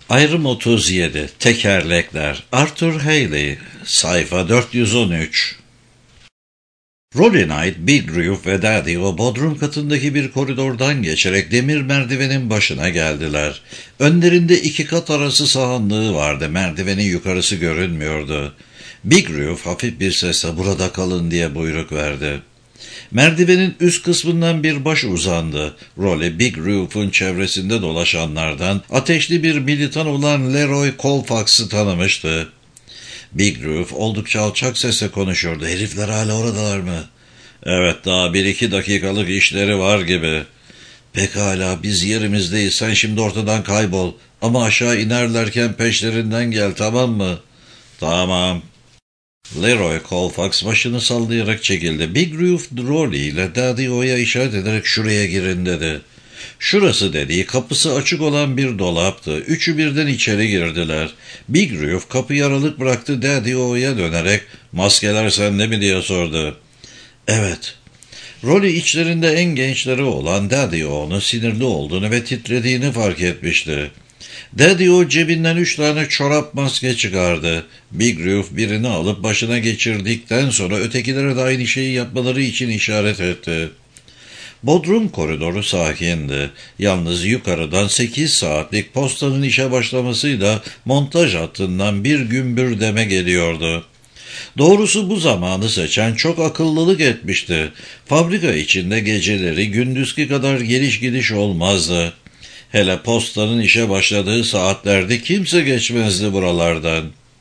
Ayrım 37. Tekerlekler. Arthur Haley. Sayfa 413. Rolly Knight, Big Roof ve Daddy o bodrum katındaki bir koridordan geçerek demir merdivenin başına geldiler. Önlerinde 2 kat arası sahanlığı vardı. Merdivenin yukarısı görünmüyordu. Big Roof hafif bir sesle "Burada kalın" diye buyruk verdi. Merdivenin üst kısmından bir baş uzandı. Rolly, Big Roof'un çevresinde dolaşanlardan ateşli bir militan olan Leroy Colfax'ı tanımıştı. Big Roof oldukça alçak sesle konuşuyordu. "Herifler hala oradalar mı?" "Evet, daha 1-2 dakikalık işleri var gibi." "Pekala, biz yerimizdeyiz. Sen şimdi ortadan kaybol. Ama aşağı inerlerken peşlerinden gel, tamam mı?" "Tamam." Leroy Colfax başını sallayarak çekildi. Big Roof, Rolly ile Daddy O'ya işaret ederek "Şuraya girin" dedi. Şurası dediği kapısı açık olan bir dolaptı. Üçü birden içeri girdiler. Big Roof kapıyı aralık bıraktı. Daddy O'ya dönerek "Maskeler sende mi?" diye sordu. "Evet." Rolly içlerinde en gençleri olan Daddy O'nun sinirli olduğunu ve titrediğini fark etmişti. Daddy O cebinden 3 tane çorap maske çıkardı. Big Roof birini alıp başına geçirdikten sonra ötekilere de aynı şeyi yapmaları için işaret etti. Bodrum koridoru sakindi. Yalnız yukarıdan 8 saatlik postanın işe başlamasıyla montaj hattından bir gümbürdeme geliyordu. Doğrusu bu zamanı seçen çok akıllılık etmişti. Fabrika içinde geceleri gündüzki kadar geliş gidiş olmazdı. Hele postanın işe başladığı saatlerde kimse geçmezdi buralardan.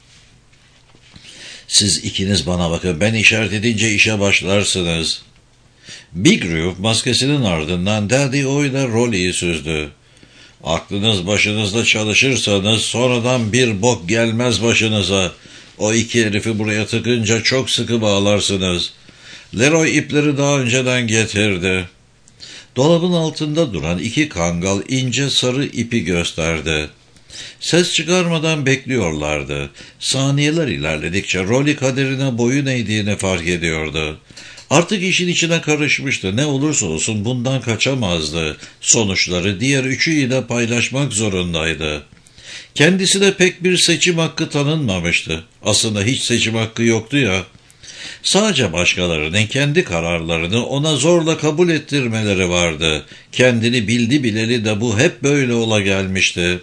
"Siz ikiniz bana bakın, ben işaret edince işe başlarsınız." Big Roof maskesinin ardından Daddy O ile Rolly'yi süzdü. "Aklınız başınızda çalışırsanız sonradan bir bok gelmez başınıza. O 2 herifi buraya tıkınca çok sıkı bağlarsınız." Leroy ipleri daha önceden getirdi. Dolabın altında duran 2 kangal ince sarı ipi gösterdi. Ses çıkarmadan bekliyorlardı. Saniyeler ilerledikçe Rolly kaderine boyun eğdiğini fark ediyordu. Artık işin içine karışmıştı. Ne olursa olsun bundan kaçamazdı. Sonuçları diğer üçüyle paylaşmak zorundaydı. Kendisine pek bir seçim hakkı tanınmamıştı. Aslında hiç seçim hakkı yoktu ya. Sadece başkalarının kendi kararlarını ona zorla kabul ettirmeleri vardı. Kendini bildi bileli de bu hep böyle ola gelmişti.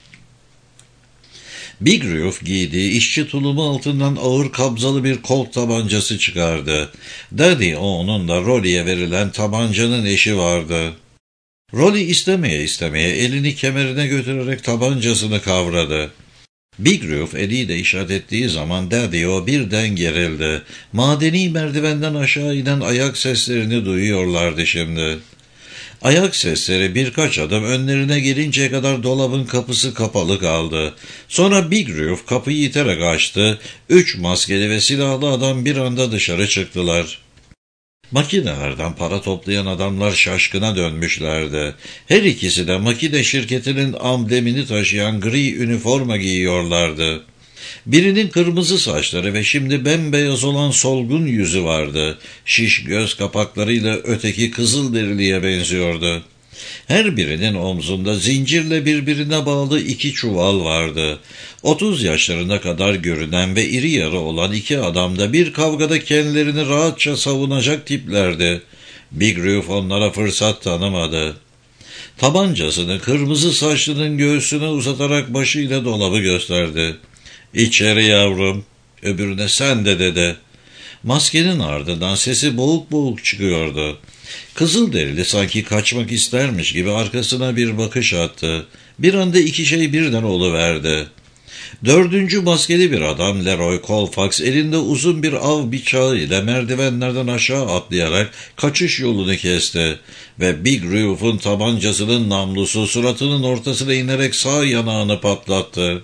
Big Roof giydiği işçi tulumu altından ağır kabzalı bir kolt tabancası çıkardı. Daddy onun da Rolly'e verilen tabancanın eşi vardı. Rolly istemeye elini kemerine götürerek tabancasını kavradı. Big Roof eliyle işaret ettiği zaman Daddy O birden gerildi. Madeni merdivenden aşağı inen ayak seslerini duyuyorlardı şimdi. Ayak sesleri birkaç adım önlerine gelinceye kadar dolabın kapısı kapalı kaldı. Sonra Big Roof kapıyı iterek açtı. 3 maskeli ve silahlı adam bir anda dışarı çıktılar. Makinelerden para toplayan adamlar şaşkına dönmüşlerdi. Her ikisi de makine şirketinin amblemini taşıyan gri üniforma giyiyorlardı. Birinin kırmızı saçları ve şimdi bembeyaz olan solgun yüzü vardı. Şiş göz kapaklarıyla öteki kızılderiliye benziyordu. Her birinin omzunda zincirle birbirine bağlı 2 çuval vardı. 30 yaşlarına kadar görünen ve iri yarı olan 2 adam da bir kavgada kendilerini rahatça savunacak tiplerdi. Big Roof onlara fırsat tanımadı. Tabancasını kırmızı saçlının göğsüne uzatarak başıyla dolabı gösterdi. "İçeri yavrum." Öbürüne "Sen de" dedi. Maskenin ardından sesi boğuk boğuk çıkıyordu. Kızılderili sanki kaçmak istermiş gibi arkasına bir bakış attı. Bir anda 2 şey birden oluverdi. 4. maskeli bir adam Leroy Colfax elinde uzun bir av bıçağı ile merdivenlerden aşağı atlayarak kaçış yolunu kesti ve Big Roof'un tabancasının namlusu suratının ortasına inerek sağ yanağını patlattı.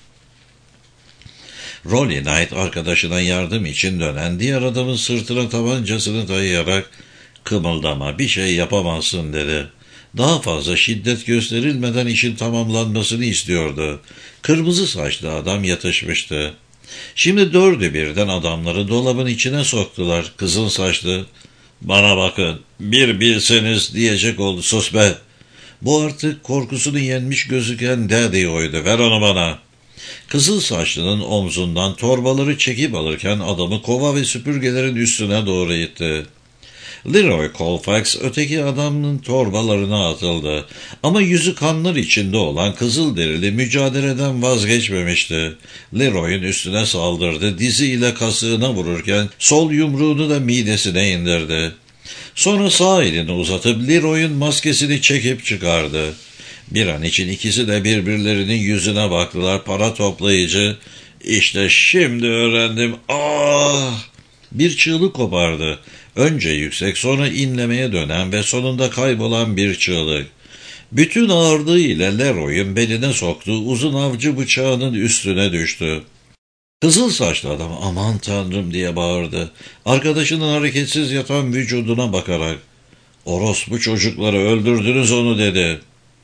Rolly Knight arkadaşına yardım için dönen diğer adamın sırtına tabancasını dayayarak "Kımıldama, bir şey yapamazsın" dedi. Daha fazla şiddet gösterilmeden işin tamamlanmasını istiyordu. Kırmızı saçlı adam yatışmıştı. Şimdi 4'ü birden adamları dolabın içine soktular. Kızıl saçlı "Bana bakın, bir bilseniz" diyecek oldu. "Sus be!" Bu artık korkusunu yenmiş gözüken Daddy-O'ydu. "Ver onu bana." Kızıl saçlının omzundan torbaları çekip alırken adamı kova ve süpürgelerin üstüne doğru itti. Leroy Colfax öteki adamın torbalarına atıldı. Ama yüzü kanlar içinde olan Kızılderili mücadeleden vazgeçmemişti. Leroy'un üstüne saldırdı, diziyle kasığına vururken sol yumruğunu da midesine indirdi. Sonra sağ elini uzatıp Leroy'un maskesini çekip çıkardı. Bir an için ikisi de birbirlerinin yüzüne baktılar. Para toplayıcı, "İşte şimdi öğrendim. Ah!" Bir çığlık kopardı. Önce yüksek, sonra inlemeye dönen ve sonunda kaybolan bir çığlık. Bütün ağırlığıyla Leroy'un beline soktuğu uzun avcı bıçağının üstüne düştü. Kızıl saçlı adam "Aman tanrım!" diye bağırdı. Arkadaşının hareketsiz yatan vücuduna bakarak, "Orospu çocukları, öldürdünüz onu!" dedi.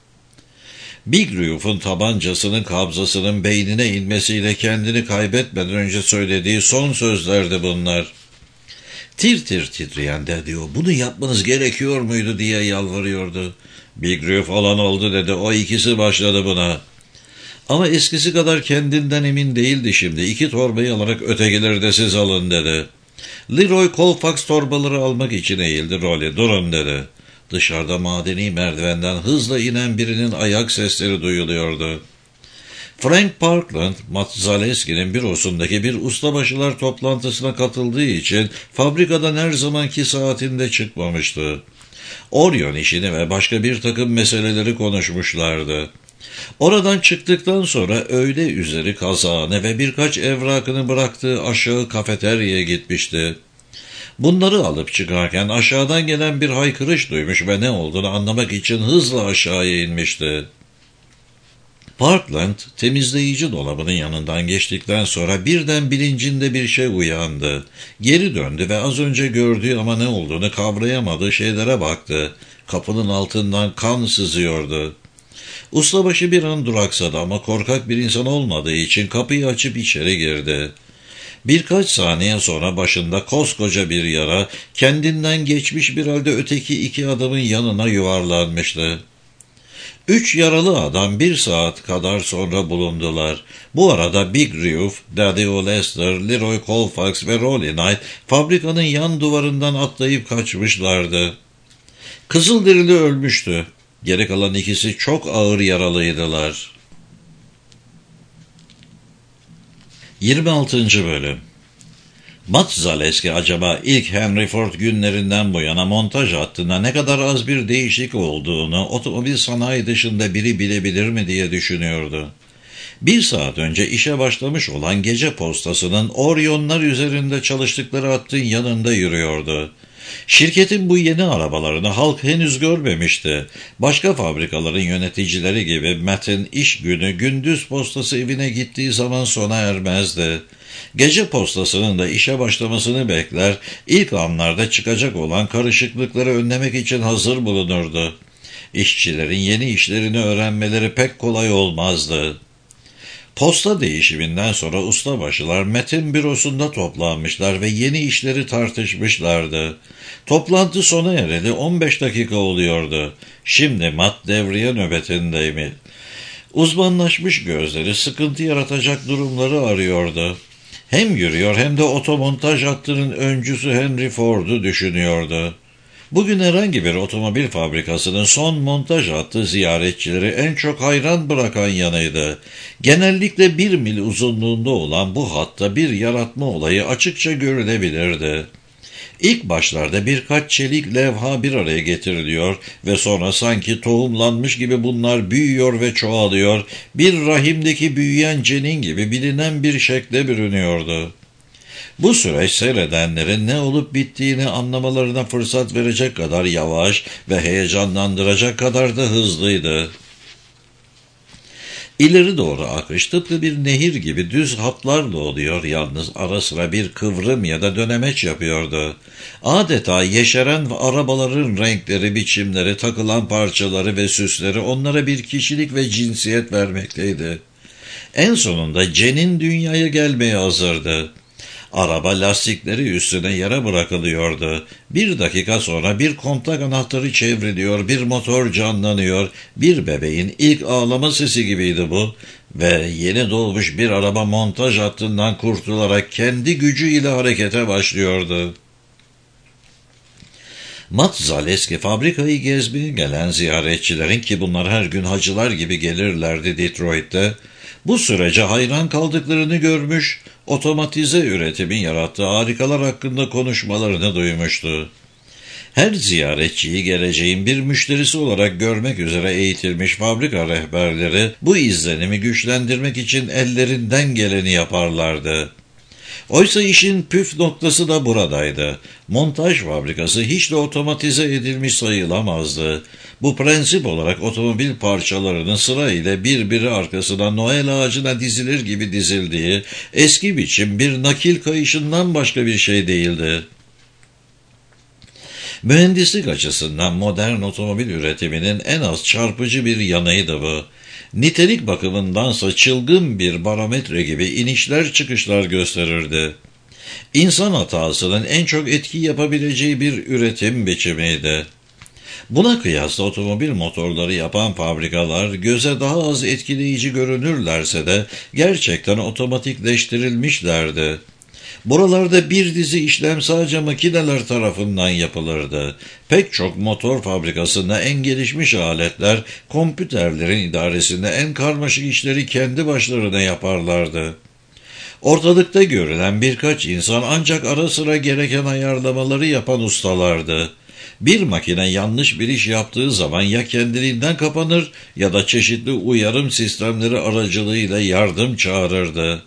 Big Rufe'un tabancasının kabzasının beynine inmesiyle kendini kaybetmeden önce söylediği son sözlerdi bunlar. Tir tir titreyen Daddy-O, "Bunu yapmanız gerekiyor muydu?" diye yalvarıyordu. "Big Rufe olan oldu" dedi. "O ikisi başladı buna." Ama eskisi kadar kendinden emin değildi şimdi. "İki torbayı alarak ötekileri de siz alın" dedi. Leroy Colfax torbaları almak için eğildi. "Rolly, durun" dedi. Dışarıda madeni merdivenden hızla inen birinin ayak sesleri duyuluyordu. Frank Parkland, Matt Zaleski'nin bürosundaki bir ustabaşılar toplantısına katıldığı için fabrikadan her zamanki saatinde çıkmamıştı. Orion işini ve başka bir takım meseleleri konuşmuşlardı. Oradan çıktıktan sonra öğle üzeri kazağını ve birkaç evrakını bıraktığı aşağı kafeteryaya gitmişti. Bunları alıp çıkarken aşağıdan gelen bir haykırış duymuş ve ne olduğunu anlamak için hızla aşağıya inmişti. Parkland, temizleyici dolabının yanından geçtikten sonra birden bilincinde bir şey uyandı. Geri döndü ve az önce gördüğü ama ne olduğunu kavrayamadığı şeylere baktı. Kapının altından kan sızıyordu. Ustabaşı bir an duraksadı ama korkak bir insan olmadığı için kapıyı açıp içeri girdi. Birkaç saniye sonra başında koskoca bir yara, kendinden geçmiş bir halde öteki iki adamın yanına yuvarlanmıştı. 3 yaralı adam 1 saat kadar sonra bulundular. Bu arada Big Rufe, Daddy-O Lester, Leroy Colfax ve Rolly Knight fabrikanın yan duvarından atlayıp kaçmışlardı. Kızılderili ölmüştü. Geri kalan ikisi çok ağır yaralıydılar. 26. Bölüm. Matt Zaleski acaba ilk Henry Ford günlerinden bu yana montaj hattında ne kadar az bir değişik olduğunu otomobil sanayi dışında biri bilebilir mi diye düşünüyordu. 1 saat önce işe başlamış olan gece postasının Orion'lar üzerinde çalıştıkları hattın yanında yürüyordu. Şirketin bu yeni arabalarını halk henüz görmemişti. Başka fabrikaların yöneticileri gibi Matt'in iş günü gündüz postası evine gittiği zaman sona ermezdi. Gece postasının da işe başlamasını bekler, ilk anlarda çıkacak olan karışıklıkları önlemek için hazır bulunurdu. İşçilerin yeni işlerini öğrenmeleri pek kolay olmazdı. Posta değişiminden sonra ustabaşılar Matt'in bürosunda toplanmışlar ve yeni işleri tartışmışlardı. Toplantı sona ereli 15 dakika oluyordu. Şimdi Matt devriye nöbetindeydi. Uzmanlaşmış gözleri sıkıntı yaratacak durumları arıyordu. Hem yürüyor hem de otomontaj hattının öncüsü Henry Ford'u düşünüyordu. Bugün herhangi bir otomobil fabrikasının son montaj hattı ziyaretçileri en çok hayran bırakan yanıydı. Genellikle 1 mil uzunluğunda olan bu hatta bir yaratma olayı açıkça görülebilirdi. İlk başlarda birkaç çelik levha bir araya getiriliyor ve sonra sanki tohumlanmış gibi bunlar büyüyor ve çoğalıyor, bir rahimdeki büyüyen cenin gibi bilinen bir şekle bürünüyordu. Bu süreç seyredenlerin ne olup bittiğini anlamalarına fırsat verecek kadar yavaş ve heyecanlandıracak kadar da hızlıydı. İleri doğru akış tıpkı bir nehir gibi düz hatlarla oluyor, yalnız ara sıra bir kıvrım ya da dönemeç yapıyordu. Adeta yeşeren arabaların renkleri, biçimleri, takılan parçaları ve süsleri onlara bir kişilik ve cinsiyet vermekteydi. En sonunda Cen'in dünyaya gelmeye hazırdı. Araba lastikleri üstüne yere bırakılıyordu. Bir dakika sonra bir kontak anahtarı çevriliyor, bir motor canlanıyor. Bir bebeğin ilk ağlama sesi gibiydi bu. Ve yeni doğmuş bir araba montaj hattından kurtularak kendi gücüyle harekete başlıyordu. Matt Zaleski fabrikayı gezmeye gelen ziyaretçilerin, ki bunlar her gün hacılar gibi gelirlerdi Detroit'te, bu sürece hayran kaldıklarını görmüş, otomatize üretimin yarattığı harikalar hakkında konuşmalarını duymuştu. Her ziyaretçiyi geleceğin bir müşterisi olarak görmek üzere eğitilmiş fabrika rehberleri bu izlenimi güçlendirmek için ellerinden geleni yaparlardı. Oysa işin püf noktası da buradaydı. Montaj fabrikası hiç de otomatize edilmiş sayılamazdı. Bu prensip olarak otomobil parçalarının sırayla birbiri arkasına Noel ağacına dizilir gibi dizildiği eski biçim bir nakil kayışından başka bir şey değildi. Mühendislik açısından modern otomobil üretiminin en az çarpıcı bir yanıydı bu. Nitelik bakımındansa çılgın bir barometre gibi inişler çıkışlar gösterirdi. İnsan hatasının en çok etki yapabileceği bir üretim biçimiydi. Buna kıyasla otomobil motorları yapan fabrikalar göze daha az etkileyici görünürlerse de gerçekten otomatikleştirilmişlerdi. Buralarda bir dizi işlem sadece makineler tarafından yapılırdı. Pek çok motor fabrikasında en gelişmiş aletler, kompüterlerin idaresinde en karmaşık işleri kendi başlarına yaparlardı. Ortalıkta görülen birkaç insan ancak ara sıra gereken ayarlamaları yapan ustalardı. Bir makine yanlış bir iş yaptığı zaman ya kendiliğinden kapanır ya da çeşitli uyarım sistemleri aracılığıyla yardım çağırırdı.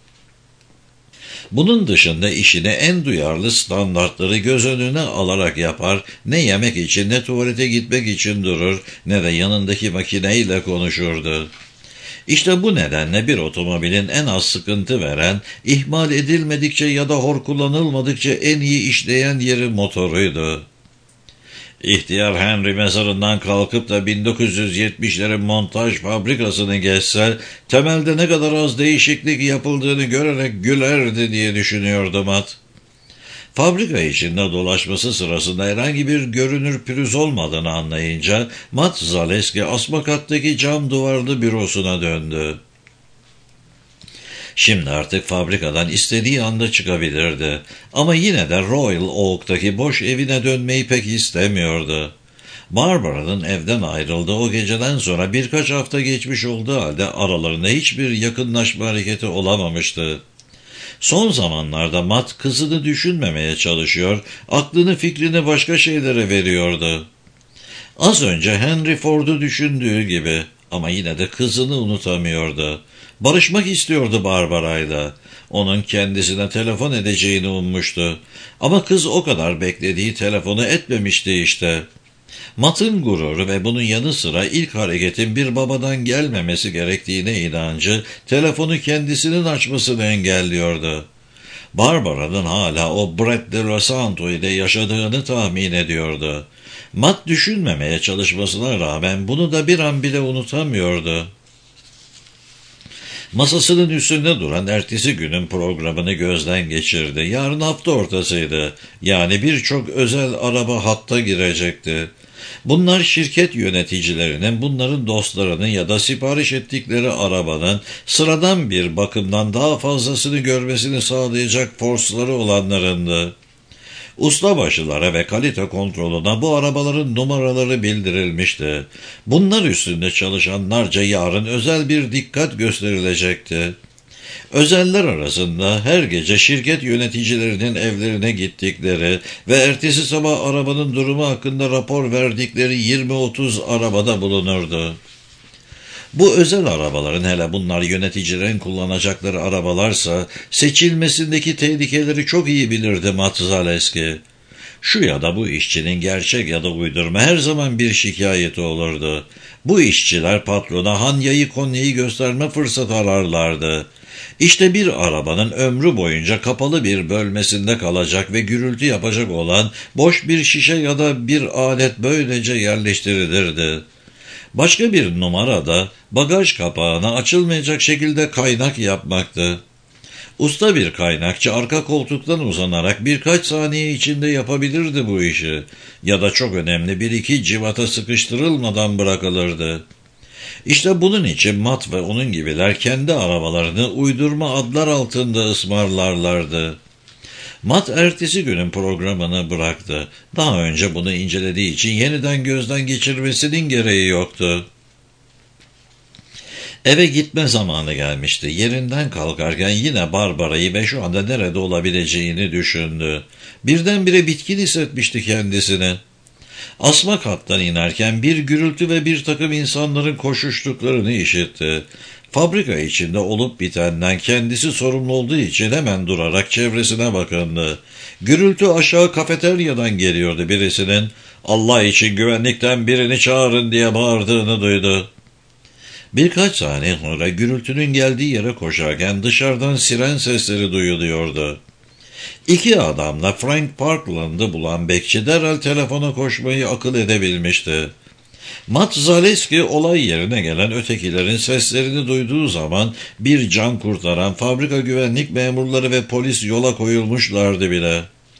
Bunun dışında işini en duyarlı standartları göz önüne alarak yapar, ne yemek için ne tuvalete gitmek için durur ne de yanındaki makineyle konuşurdu. İşte bu nedenle bir otomobilin en az sıkıntı veren, ihmal edilmedikçe ya da hor kullanılmadıkça en iyi işleyen yeri motoruydu. İhtiyar Henry mezarından kalkıp da 1970'lerin montaj fabrikasını gezse, temelde ne kadar az değişiklik yapıldığını görerek gülerdi diye düşünüyordu Matt. Fabrika içinde dolaşması sırasında herhangi bir görünür pürüz olmadığını anlayınca Matt Zaleski asma kattaki cam duvarlı bürosuna döndü. Şimdi artık fabrikadan istediği anda çıkabilirdi. Ama yine de Royal Oak'taki boş evine dönmeyi pek istemiyordu. Barbara'nın evden ayrıldığı o geceden sonra birkaç hafta geçmiş olduğu halde aralarında hiçbir yakınlaşma hareketi olamamıştı. Son zamanlarda Matt kızını düşünmemeye çalışıyor, aklını fikrini başka şeylere veriyordu. Az önce Henry Ford'u düşündüğü gibi ama yine de kızını unutamıyordu. Barışmak istiyordu Barbara'yla. Onun kendisine telefon edeceğini ummuştu. Ama kız o kadar beklediği telefonu etmemişti işte. Matt'ın gururu ve bunun yanı sıra ilk hareketin bir babadan gelmemesi gerektiğine inancı telefonu kendisinin açmasını engelliyordu. Barbara'nın hala o Brett de Los Santo ile yaşadığını tahmin ediyordu. Matt düşünmemeye çalışmasına rağmen bunu da bir an bile unutamıyordu. Masasının üstünde duran ertesi günün programını gözden geçirdi. Yarın hafta ortasıydı. Yani birçok özel araba hatta girecekti. Bunlar şirket yöneticilerinin, bunların dostlarının ya da sipariş ettikleri arabanın sıradan bir bakımdan daha fazlasını görmesini sağlayacak forsları olanlarındı. Ustabaşılara ve kalite kontrolüne bu arabaların numaraları bildirilmişti. Bunlar üstünde çalışanlarca yarın özel bir dikkat gösterilecekti. Özeller arasında her gece şirket yöneticilerinin evlerine gittikleri ve ertesi sabah arabanın durumu hakkında rapor verdikleri 20-30 arabada bulunurdu. Bu özel arabaların, hele bunlar yöneticilerin kullanacakları arabalarsa, seçilmesindeki tehlikeleri çok iyi bilirdi Matt Zaleski. Şu ya da bu işçinin gerçek ya da uydurma her zaman bir şikayeti olurdu. Bu işçiler patrona Hanya'yı Konya'yı gösterme fırsatı ararlardı. İşte bir arabanın ömrü boyunca kapalı bir bölmesinde kalacak ve gürültü yapacak olan boş bir şişe ya da bir alet böylece yerleştirilirdi. Başka bir numara da bagaj kapağına açılmayacak şekilde kaynak yapmaktı. Usta bir kaynakçı arka koltuktan uzanarak birkaç saniye içinde yapabilirdi bu işi. Ya da çok önemli bir iki civata sıkıştırılmadan bırakılırdı. İşte bunun için Matt ve onun gibiler kendi arabalarını uydurma adlar altında ısmarlarlardı. Matt ertesi günün programını bıraktı. Daha önce bunu incelediği için yeniden gözden geçirmesinin gereği yoktu. Eve gitme zamanı gelmişti. Yerinden kalkarken yine Barbara'yı ve şu anda nerede olabileceğini düşündü. Birdenbire bitkin hissetmişti kendisini. Asma kattan inerken bir gürültü ve bir takım insanların koşuştuklarını işitti. Fabrika içinde olup bitenden kendisi sorumlu olduğu için hemen durarak çevresine bakındı. Gürültü aşağı kafeteryadan geliyordu. Birisinin "Allah için güvenlikten birini çağırın" diye bağırdığını duydu. Birkaç saniye sonra gürültünün geldiği yere koşarken dışarıdan siren sesleri duyuluyordu. İki adamla Frank Parkland'ı bulan bekçi derhal telefona koşmayı akıl edebilmişti. Matt Zaleski olay yerine gelen ötekilerin seslerini duyduğu zaman bir can kurtaran fabrika güvenlik memurları ve polis yola koyulmuşlardı bile.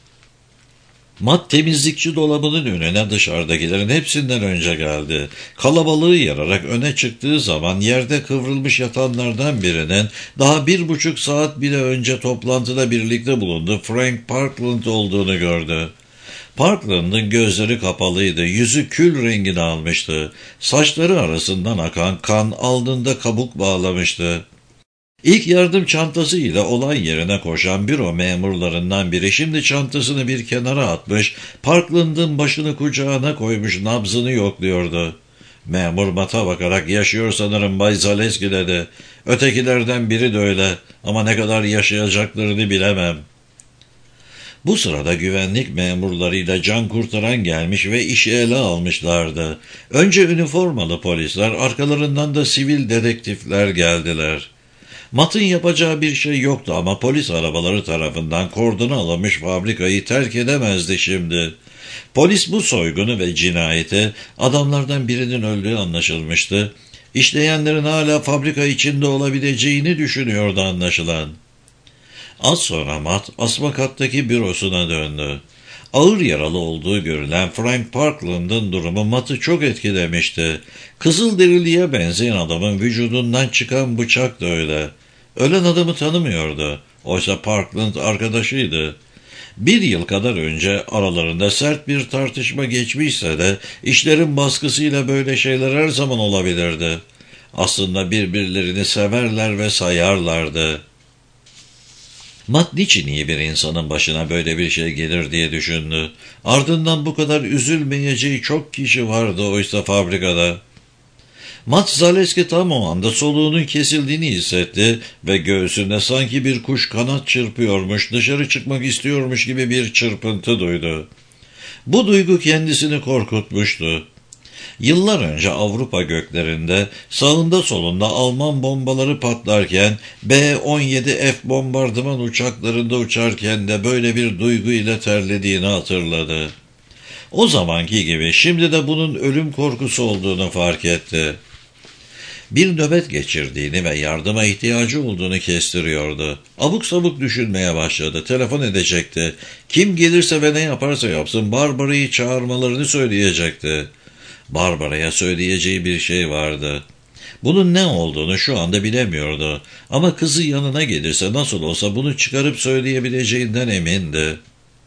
Matt temizlikçi dolabının önüne dışarıdakilerin hepsinden önce geldi. Kalabalığı yararak öne çıktığı zaman yerde kıvrılmış yatanlardan birinin daha 1,5 saat bile önce toplantıda birlikte bulunduğu Frank Parkland olduğunu gördü. Parkland'ın gözleri kapalıydı, yüzü kül rengini almıştı. Saçları arasından akan kan alnında kabuk bağlamıştı. İlk yardım çantası ile olay yerine koşan büro memurlarından biri şimdi çantasını bir kenara atmış, Parkland'ın başını kucağına koymuş nabzını yokluyordu. Memur Matt'a bakarak "Yaşıyor sanırım Bay Zaleski" dedi. "Ötekilerden biri de öyle ama ne kadar yaşayacaklarını bilemem." Bu sırada güvenlik memurlarıyla can kurtaran gelmiş ve işi ele almışlardı. Önce üniformalı polisler, arkalarından da sivil dedektifler geldiler. Matt'ın yapacağı bir şey yoktu ama polis arabaları tarafından kordona alınmış fabrikayı terk edemezdi şimdi. Polis bu soygunu ve cinayeti adamlardan birinin öldüğü anlaşılmıştı. İşleyenlerin hala fabrika içinde olabileceğini düşünüyordu anlaşılan. Az sonra Matt asma kattaki bürosuna döndü. Ağır yaralı olduğu görülen Frank Parkland'ın durumu Matt'ı çok etkilemişti. Kızılderiliye benzeyen adamın vücudundan çıkan bıçak da öyle. Ölen adamı tanımıyordu. Oysa Parkland arkadaşıydı. 1 yıl kadar önce aralarında sert bir tartışma geçmişse de işlerin baskısıyla böyle şeyler her zaman olabilirdi. Aslında birbirlerini severler ve sayarlardı. Matt niçin iyi bir insanın başına böyle bir şey gelir diye düşündü. Ardından bu kadar üzülmeyeceği çok kişi vardı oysa fabrikada. Matt Zaleski tam o anda soluğunun kesildiğini hissetti ve göğsünde sanki bir kuş kanat çırpıyormuş, dışarı çıkmak istiyormuş gibi bir çırpıntı duydu. Bu duygu kendisini korkutmuştu. Yıllar önce Avrupa göklerinde sağında solunda Alman bombaları patlarken B-17F bombardıman uçaklarında uçarken de böyle bir duygu ile terlediğini hatırladı. O zamanki gibi şimdi de bunun ölüm korkusu olduğunu fark etti. Bir nöbet geçirdiğini ve yardıma ihtiyacı olduğunu kestiriyordu. Abuk sabuk düşünmeye başladı. Telefon edecekti. Kim gelirse ve ne yaparsa yapsın Barbara'yı çağırmalarını söyleyecekti. Barbara'ya söyleyeceği bir şey vardı. Bunun ne olduğunu şu anda bilemiyordu. Ama kızı yanına gelirse nasıl olsa bunu çıkarıp söyleyebileceğinden emindi.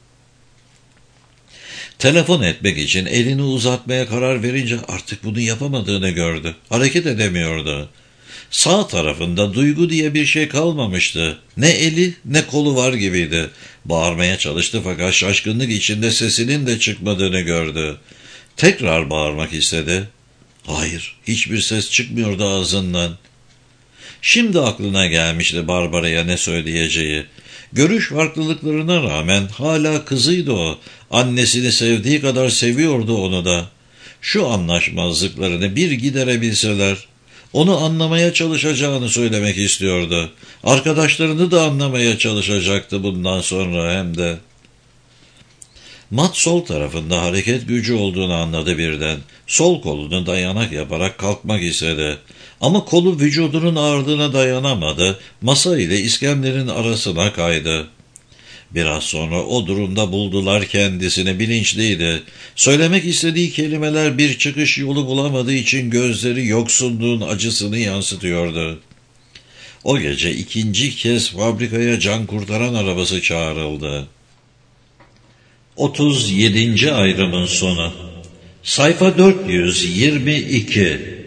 Telefon etmek için elini uzatmaya karar verince artık bunu yapamadığını gördü. Hareket edemiyordu. Sağ tarafında duygu diye bir şey kalmamıştı. Ne eli ne kolu var gibiydi. Bağırmaya çalıştı fakat şaşkınlık içinde sesinin de çıkmadığını gördü. Tekrar bağırmak istedi. Hayır, hiçbir ses çıkmıyordu ağzından. Şimdi aklına gelmişti Barbara'ya ne söyleyeceği. Görüş farklılıklarına rağmen hala kızıydı o. Annesini sevdiği kadar seviyordu onu da. Şu anlaşmazlıklarını bir giderebilseler, onu anlamaya çalışacağını söylemek istiyordu. Arkadaşlarını da anlamaya çalışacaktı bundan sonra hem de. Matt sol tarafında hareket gücü olduğunu anladı birden. Sol kolunu dayanak yaparak kalkmak istedi. Ama kolu vücudunun ağırlığına dayanamadı, masa ile iskemlerin arasına kaydı. Biraz sonra o durumda buldular kendisini, bilinçliydi. Söylemek istediği kelimeler bir çıkış yolu bulamadığı için gözleri yoksunluğun acısını yansıtıyordu. O gece ikinci kez fabrikaya can kurtaran arabası çağrıldı. 37. ayrımın sonu. Sayfa 422.